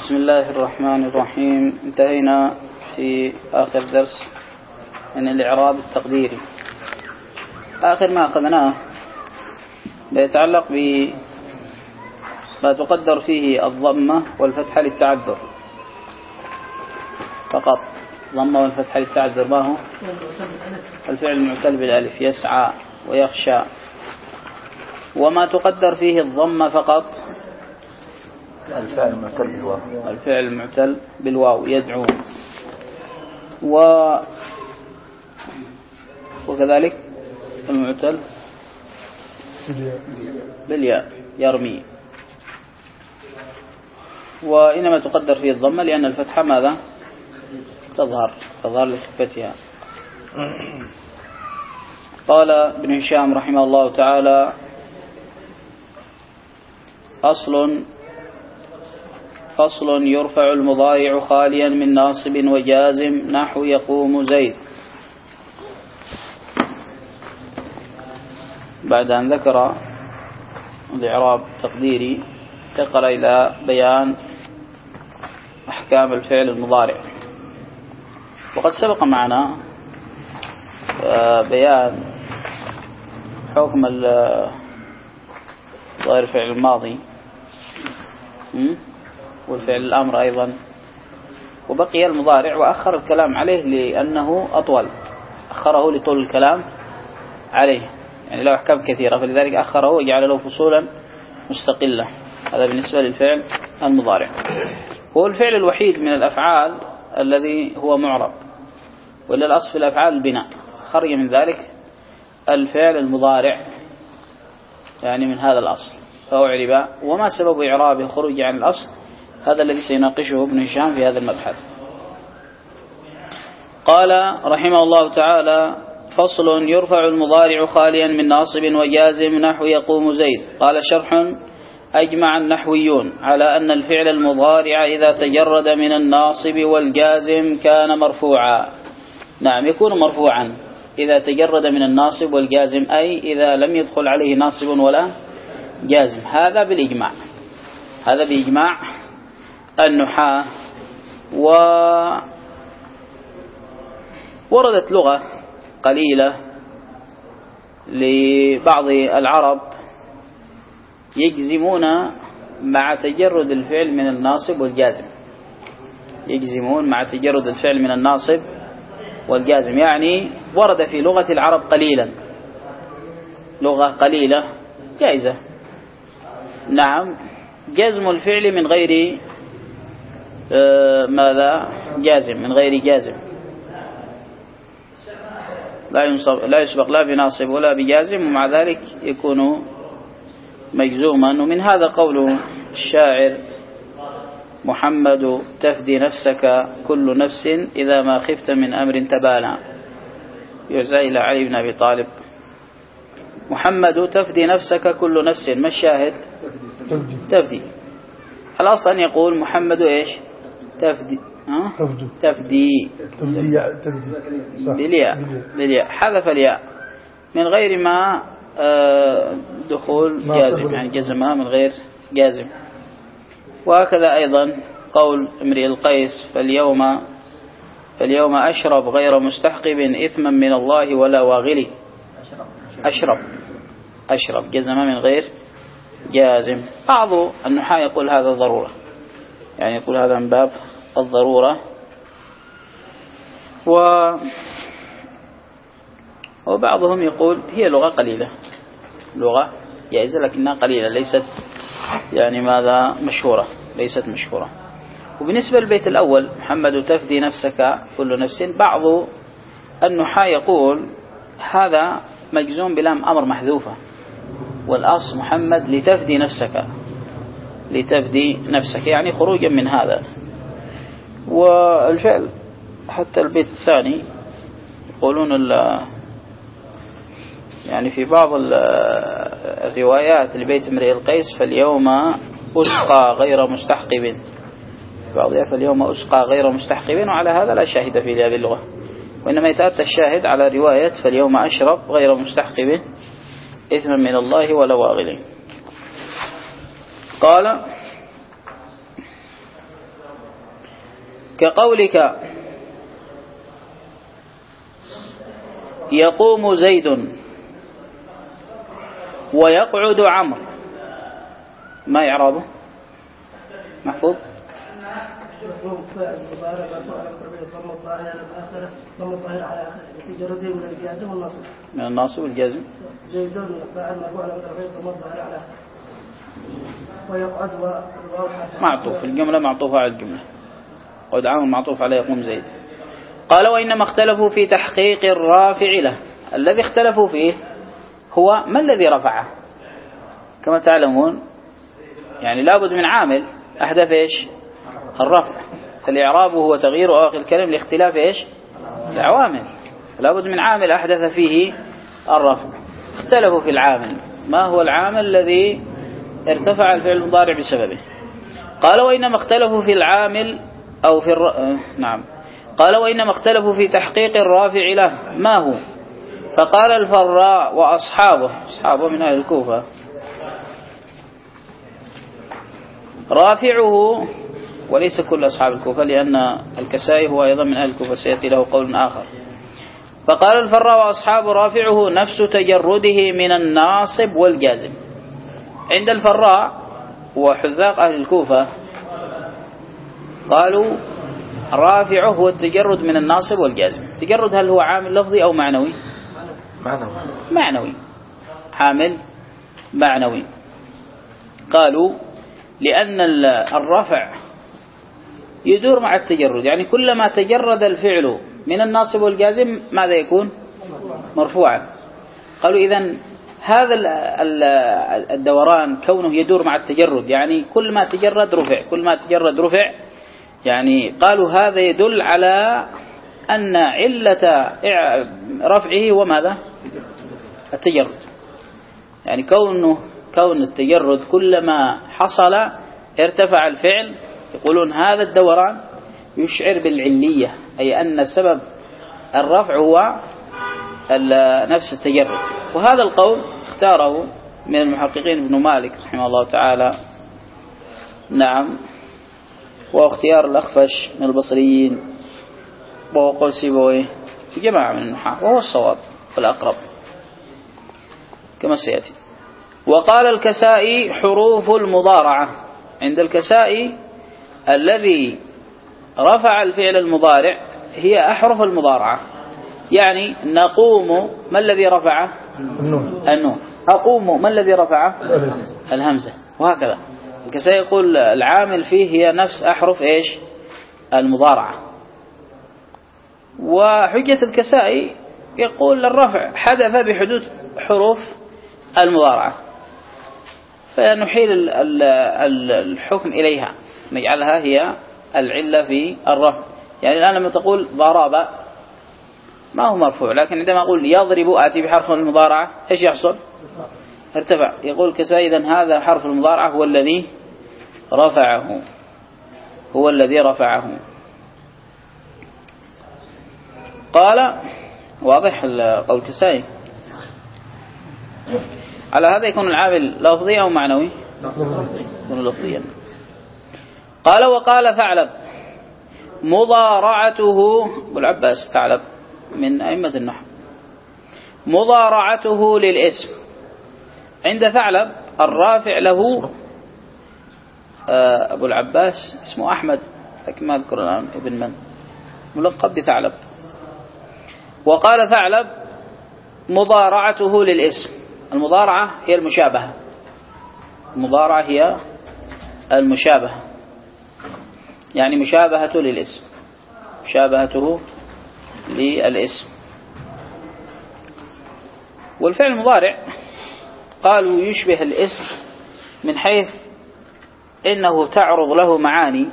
بسم الله الرحمن الرحيم. انتهينا في آخر درس من الإعراب التقديري. آخر ما أخذناه يتعلق بما تقدر فيه الضمة والفتحة للتعذر فقط. ضمة والفتحة للتعذر ما هو؟ الفعل المعتل بالألف يسعى ويخشى. وما تقدر فيه الضمة فقط الفعل المعتل بالواو. الفعل المعتل بالواو يدعو. وكذلك المعتل بالياء يرمي. وإنما تقدر فيه الضمة لأن الفتحة ماذا؟ تظهر لخفتها. قال ابن هشام رحمه الله تعالى: فصل يرفع المضارع خاليا من ناصب وجازم نحو يقوم زيد. بعد أن ذكر الإعراب التقديري انتقل إلى بيان أحكام الفعل المضارع. وقد سبق معنا بيان حكم ظاهر الفعل الماضي والفعل الأمر أيضا، وبقي المضارع وأخر الكلام عليه لأنه أطول، أخره لطول الكلام عليه، يعني له أحكام كثيرة فلذلك أخره وجعل له فصولا مستقلة. هذا بالنسبة للفعل المضارع. هو الفعل الوحيد من الأفعال الذي هو معرب، وإلا الأصل في الأفعال البناء. خرج من ذلك الفعل المضارع يعني من هذا الأصل فأعرب. وما سبب إعرابه خروج عن الأصل؟ هذا الذي سيناقشه ابن هشام في هذا المبحث. قال رحمه الله تعالى: فصل يرفع المضارع خاليا من ناصب وجازم نحو يقوم زيد. قال: شرح: أجمع النحويون على أن الفعل المضارع إذا تجرد من الناصب والجازم كان مرفوعا. نعم، يكون مرفوعا إذا تجرد من الناصب والجازم، أي إذا لم يدخل عليه ناصب ولا جازم. هذا بالإجماع، هذا بإجماع النحاة. ووردت لغة قليلة لبعض العرب يجزمون مع تجرد الفعل من الناصب والجازم، يجزمون مع تجرد الفعل من الناصب والجازم، يعني ورد في لغة العرب قليلا، لغة قليلة جائزة. نعم، جزم الفعل من غير ماذا؟ جازم، من غير جازم، لا يسبق لا بناصب ولا بجازم، ومع ذلك يكون مجزوما. ومن هذا قول الشاعر: محمد تفدي نفسك كل نفس إذا ما خفت من أمر تبالى. يرجع إلى علي بن أبي طالب: محمد تفدي نفسك كل نفس. ما الشاهد؟ تفدي. الأصل أن يقول محمد إيش؟ تفدي بالياء، حذف الياء من غير ما دخول جازم، يعني جزمها من غير جازم. وهكذا أيضا قول امرئ القيس: فاليوم أشرب غير مستحقب إثما من الله ولا واغلي. أشرب جزم من غير جازم. بعض النحاة يقول هذا ضرورة، يعني يقول هذا من باب الضرورة. وبعضهم يقول هي لغة قليلة، لغة جائزة لكنها قليلة، ليست يعني ماذا مشهورة، ليست مشهورة. وبالنسبة للبيت الأول: محمد تفدي نفسك كل نفس، بعض النحاة يقول هذا مجزوم بلام أمر محذوفة، والأصل محمد لتفدي نفسك، يعني خروجا من هذا. والفعل حتى البيت الثاني يقولون يعني في بعض الروايات لبيت امرئ القيس: فاليوم أسقى غير مستحقب، بعضها فاليوم أسقى غير مستحقب، وعلى هذا لا شاهد في هذه اللغة، وإنما يتأتى الشاهد على رواية: فاليوم أشرب غير مستحقب إثما من الله ولا واغل. قال: كقولك يقوم زيد ويقعد عمرو، ما إعرابه؟ محفوظ؟ من الناصب والجازم. معطوف، الجملة معطوفة على الجملة، قد عامل معطوف على يقوم زيد. قال وإنما اختلفوا في تحقيق الرافع له. الذي اختلفوا فيه هو ما الذي رفعه. كما تعلمون يعني لابد من عامل أحدث إيش الرفع، فالإعراب هو تغيير آخر الكلام لاختلاف إيش العوامل، لابد من عامل أحدث فيه الرفع. اختلفوا في العامل، ما هو العامل الذي ارتفع الفعل المضارع بسببه. قال وإنما اختلفوا في العامل أو في نعم، قال وإنما اختلفوا في تحقيق الرافع له ما هو. فقال الفراء وأصحابه من أهل الكوفة رافعه، وليس كل أصحاب الكوفة لأن الكسائي هو أيضا من أهل الكوفة سيأتي له قول آخر. فقال الفراء وأصحابه رافعه نفس تجرده من الناصب والجازم. عند الفراء وحذاق أهل الكوفة قالوا رافعه هو التجرد من الناصب والجازم. التجرد هل هو عامل لفظي أو معنوي؟ معنوي، عامل معنوي. قالوا لأن الرفع يدور مع التجرد، يعني كلما تجرد الفعل من الناصب والجازم ماذا يكون؟ مرفوعا. قالوا إذن هذا الدوران كونه يدور مع التجرد، يعني كل ما تجرد رفع، كل ما تجرد رفع، يعني قالوا هذا يدل على أن علة رفعه وماذا؟ التجرد. يعني كون التجرد كلما حصل ارتفع الفعل، يقولون هذا الدوران يشعر بالعلية، أي أن سبب الرفع هو نفس التجرد. وهذا القول اختاره من المحققين ابن مالك رحمه الله تعالى، نعم، واختيار الأخفش من البصريين، وهو قول سيبويه في جماعة من النحاة، وهو الصواب والأقرب كما سيأتي. وقال الكسائي حروف المضارعة. عند الكسائي الذي رفع الفعل المضارع هي أحرف المضارعة، يعني نقوم ما الذي رفعه؟ النون. أقوم ما الذي رفعه؟ الهمزة. وهكذا الكسائي يقول العامل فيه هي نفس أحرف إيش المضارعة. وحجة الكسائي يقول الرفع حدث بحدوث حروف المضارعة، فنحيل الحكم إليها، نجعلها هي العلة في الرفع. يعني الآن لما تقول ضرب ما هو مرفوع، لكن عندما أقول يضرب آتي بحرف المضارعة إيش يحصل؟ ارتفع. يقول كسائي إذن هذا حرف المضارعة هو الذي رفعه، هو الذي رفعه. قال واضح قول كسائي. على هذا يكون العامل لفظي أو معنوي؟ يكون لفظيا. قال وقال ثعلب مضارعته، أبو العباس ثعلب من أئمة النحو، مضارعته للاسم. عند ثعلب الرافع له أبو العباس اسمه أحمد، لكن ما أذكر الآن ابن من، ملقب بثعلب. وقال ثعلب مضارعته للاسم. المضارعة هي المشابهة، المضارعة هي المشابهة، يعني مشابهته للاسم، مشابهته للاسم. والفعل المضارع قالوا يشبه الاسم من حيث إنه تعرض له معاني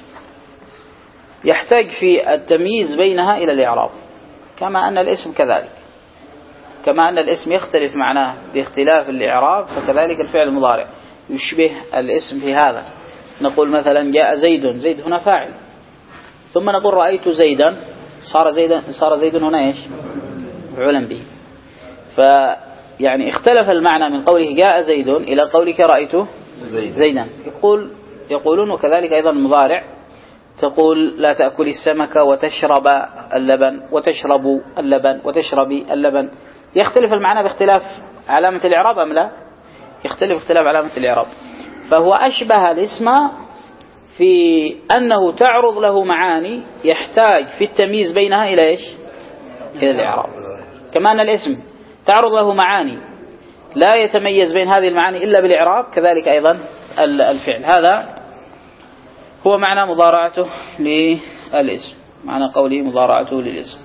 يحتاج في التمييز بينها إلى الإعراب، كما أن الاسم كذلك، كما أن الاسم يختلف معناه باختلاف الإعراب، فكذلك الفعل المضارع يشبه الاسم في هذا. نقول مثلا جاء زيد، زيد هنا فاعل، ثم نقول رأيت زيدا، صار زيد هنا إيش؟ مفعولا به. فيعني اختلف المعنى من قوله جاء زيد إلى قولك رأيت زيدا. يقولون وكذلك أيضا المضارع تقول لا تأكل السمك وتشرب اللبن وتشرب اللبن وتشربي اللبن، يختلف المعنى باختلاف علامة الإعراب أم لا؟ يختلف اختلاف علامة الإعراب. فهو أشبه الاسم في أنه تعرض له معاني يحتاج في التمييز بينها إلى إيش؟ إلى الإعراب. كما أن الاسم تعرض له معاني لا يتميز بين هذه المعاني إلا بالإعراب، كذلك أيضا الفعل. هذا هو معنى مضارعته للاسم، معنى قوله مضارعته للاسم.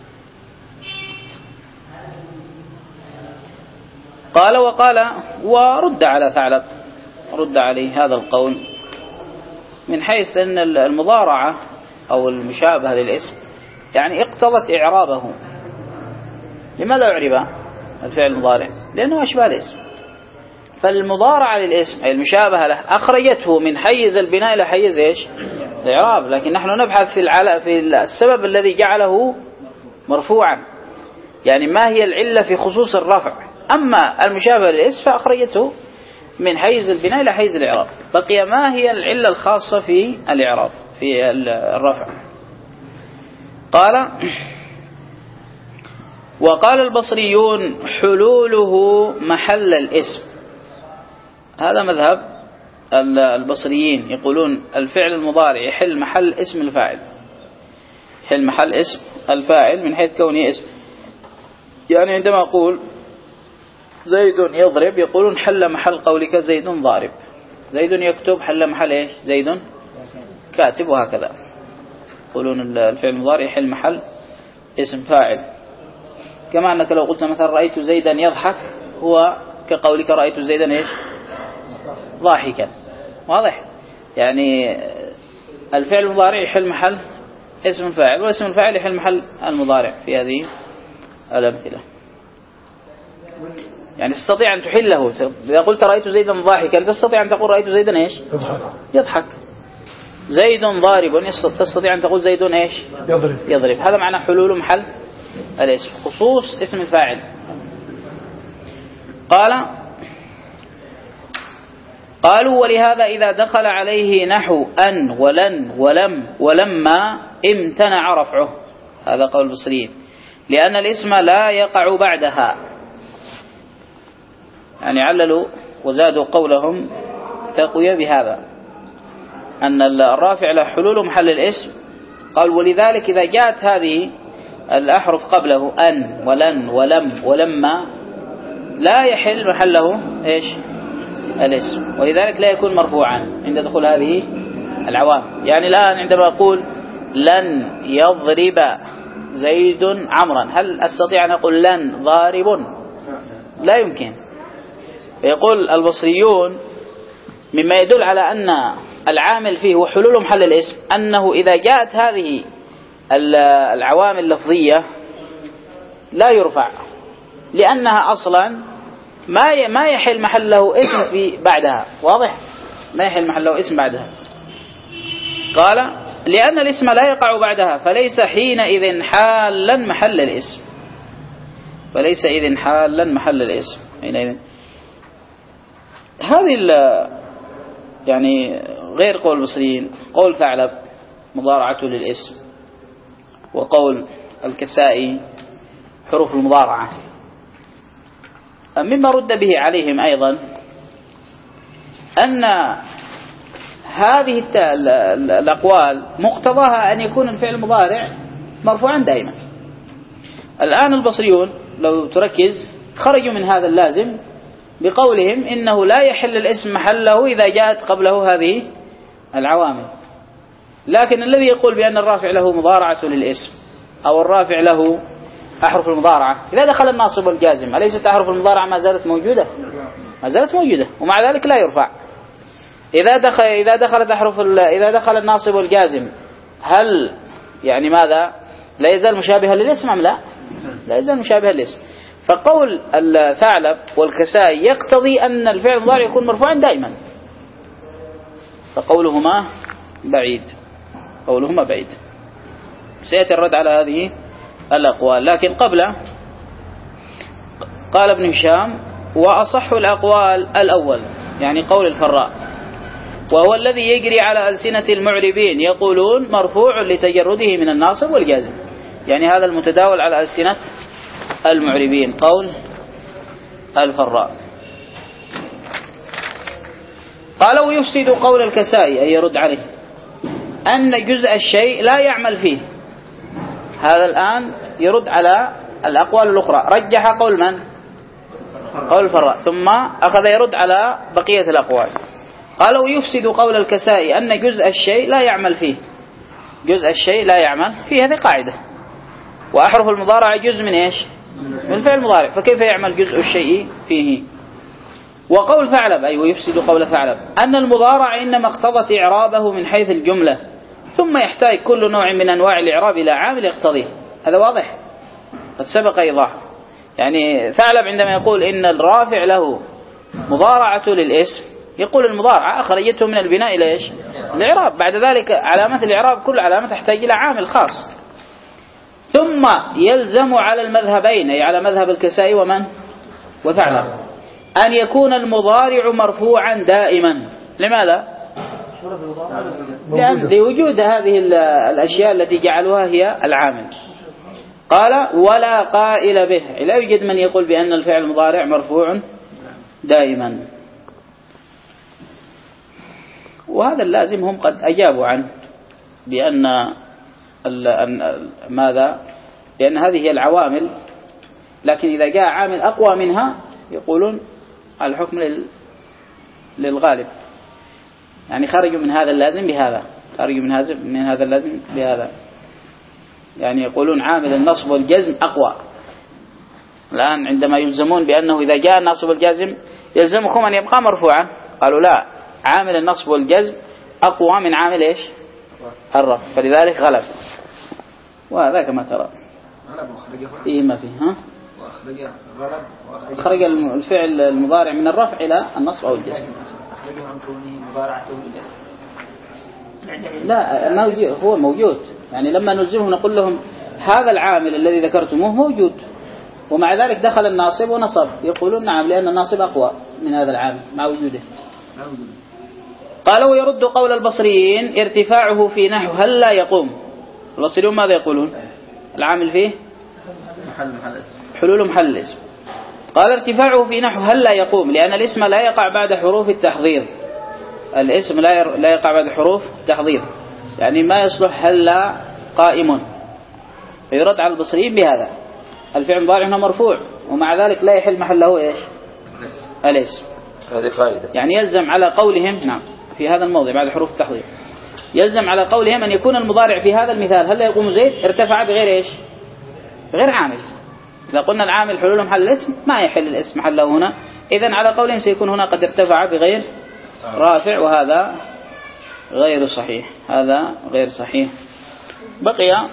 قال وقال ورد على ثعلب، رد عليه هذا القول من حيث أن المضارعة أو المشابهة للاسم يعني اقتضت إعرابه. لماذا أعرب الفعل المضارع؟ لأنه أشبه الاسم. فالمضارعة للاسم أي المشابهة له أخرجته من حيز البناء إلى حيز إيش؟ الإعراب. لكن نحن نبحث في السبب الذي جعله مرفوعا، يعني ما هي العلة في خصوص الرفع. أما المشابهة للاسم فأخرجته من حيز البناء إلى حيز الإعراب. بقي ما هي العلة الخاصة في الإعراب في الرفع. قال وقال البصريون حلوله محل الاسم. هذا مذهب البصريين، يقولون الفعل المضارع يحل محل اسم الفاعل، يحل محل اسم الفاعل من حيث كونه اسم. يعني عندما أقول زيد يضرب يقولون حل محل قولك زيد ضارب. زيد يكتب حل محل ايش؟ زيد كاتب. وهكذا يقولون الفعل المضارع يحل محل اسم فاعل. كما أنك لو قلت مثلا رأيت زيدا يضحك هو كقولك رأيت زيدا ايش؟ ضاحكا. واضح؟ يعني الفعل المضارع يحل محل اسم الفاعل، واسم الفاعل يحل محل المضارع في هذه الأمثلة. يعني تستطيع أن تحله. إذا قلت رأيت زيدا ضاحكا تستطيع أن تقول رأيت زيدا ايش؟ يضحك. زيد ضارب تستطيع أن تقول زيد ايش؟ يضرب. هذا معنى حلول محل الاسم، خصوص اسم الفاعل. قالوا ولهذا إذا دخل عليه نحو أن ولن ولم ولما امتنع رفعه. هذا قول البصريين، لأن الاسم لا يقع بعدها. يعني عللوا وزادوا قولهم تقوية بهذا أن الرافع له حلول محل الاسم. قال ولذلك إذا جاءت هذه الأحرف قبله أن ولن ولم ولما لا يحل محله إيش؟ الاسم، ولذلك لا يكون مرفوعا عند دخول هذه العوامل. يعني الآن عندما أقول لن يضرب زيد عمرا، هل أستطيع أن أقول لن ضارب؟ لا يمكن. فيقول البصريون مما يدل على أن العامل فيه وحلول محل الاسم أنه إذا جاءت هذه العوامل اللفظية لا يرفع، لأنها أصلا ما يحل محله اسم في بعدها. واضح؟ ما يحل محله اسم بعدها. قال لأن الاسم لا يقع بعدها فليس حينئذ حالا محل الاسم. فليس إذن حالا محل الاسم حينئذ. هذه يعني غير قول البصريين. قول ثعلب مضارعته للاسم، وقول الكسائي حروف المضارعة. مما رد به عليهم أيضا أن هذه الأقوال مقتضاها أن يكون الفعل المضارع مرفوعا دائما. الآن البصريون لو تركز خرجوا من هذا اللازم بقولهم إنه لا يحل الاسم محله إذا جاءت قبله هذه العوامل. لكن الذي يقول بأن الرافع له مضارعة للاسم أو الرافع له أحرف المضارعة، إذا دخل الناصب والجازم أليست أحرف المضارعة ما زالت موجودة؟ ما زالت موجودة، ومع ذلك لا يرفع. إذا دخل الناصب والجازم هل يعني ماذا؟ لا يزال مشابها للاسم أم لا؟ لا يزال مشابها للاسم. فقول الثعلب والكسائي يقتضي أن الفعل المضارع يكون مرفوعا دائما، فقولهما بعيد. قولهما بعيد. سيأتي الرد على هذه الأقوال. لكن قبله قال ابن هشام وأصح الأقوال الأول، يعني قول الفراء، وهو الذي يجري على ألسنة المعربين يقولون مرفوع لتجرده من الناصب والجازم. يعني هذا المتداول على ألسنة المعربين قول الفراء. قال ويفسد قول الكسائي أي يرد عليه أن جزء الشيء لا يعمل فيه. هذا الآن يرد على الأقوال الأخرى، رجح قول من؟ قول الفراء، ثم أخذ يرد على بقية الأقوال. قال ويفسد قول الكسائي أن جزء الشيء لا يعمل فيه. جزء الشيء لا يعمل فيه، هذه قاعدة، وأحرف المضارعة جزء من إيش؟ من الفعل المضارع، فكيف يعمل جزء الشيء فيه؟ وقول ثعلب أي ويفسد قول ثعلب أن المضارع إنما اقتضت إعرابه من حيث الجملة، ثم يحتاج كل نوع من أنواع الإعراب إلى عامل يقتضيه. هذا واضح، قد سبق إيضاحه. يعني ثعلب عندما يقول إن الرافع له مضارعة للاسم، يقول المضارعة أخرجته من البناء إلى إيش؟ الإعراب. بعد ذلك علامات الإعراب كل علامة تحتاج إلى عامل خاص. ثم يلزم على المذهبين، أي على مذهب الكسائي ومن؟ وثعلب، أن يكون المضارع مرفوعا دائما. لماذا؟ لأن لوجود هذه الأشياء التي جعلوها هي العامل. قال ولا قائل به، لا يوجد من يقول بأن الفعل المضارع مرفوع دائما. وهذا اللازم هم قد أجابوا عنه بأن ماذا؟ بأن هذه هي العوامل، لكن إذا جاء عامل أقوى منها يقولون الحكم للغالب. يعني خرجوا من هذا اللازم بهذا، خرجوا من هذا اللازم بهذا. يعني يقولون عامل النصب والجزم أقوى. الآن عندما يلزمون بأنه إذا جاء النصب والجزم يلزمكم أن يبقى مرفوعا، قالوا لا، عامل النصب والجزم أقوى من عامل إيش؟ الرفع، فلذلك غلب. وهذا كما ترى فيه ما فيه. ها؟ خرج الفعل المضارع من الرفع إلى النصب أو الجزم. لا، هو موجود. يعني لما نلزمهم نقول لهم هذا العامل الذي ذكرتموه موجود، ومع ذلك دخل الناصب ونصب، يقولون نعم لأن الناصب أقوى من هذا العامل مع وجوده. قالوا ويرد قول البصريين ارتفاعه في نحو هل لا يقوم. البصريون ماذا يقولون؟ العامل فيه حلول محل الاسم. قال ارتفاعه في نحو هل لا يقوم لأن الاسم لا يقع بعد حروف التحضير. الاسم لا يقع بعد حروف التحضير، يعني ما يصلح هل لا قائم. فيرد على البصريين بهذا، الفعل المضارع هنا مرفوع ومع ذلك لا يحل محله ايش؟ الاسم. هذه قاعدة. يعني يلزم على قولهم، نعم في هذا الموضع بعد حروف التحضير، يلزم على قولهم أن يكون المضارع في هذا المثال هل لا يقوم زيد ارتفع بغير ايش؟ بغير عامل. إذا قلنا العامل حلول محل الاسم ما يحل الاسم محله هنا، إذن على قولهم سيكون هنا قد ارتفع بغير رافع، وهذا غير صحيح، هذا غير صحيح. بقي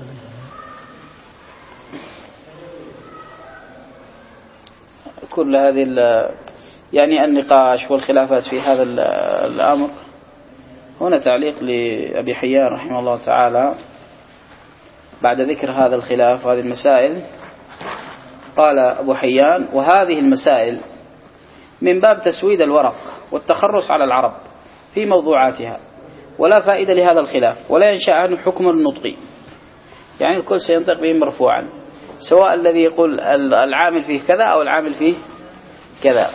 كل هذه يعني النقاش والخلافات في هذا الأمر. هنا تعليق لأبي حيان رحمه الله تعالى بعد ذكر هذا الخلاف وهذه المسائل. قال أبو حيان وهذه المسائل من باب تسويد الورق والتخرص على العرب في موضوعاتها، ولا فائدة لهذا الخلاف ولا ينشأ عنه حكم النطق. يعني الكل سينطق به مرفوعا، سواء الذي يقول العامل فيه كذا أو العامل فيه كذا.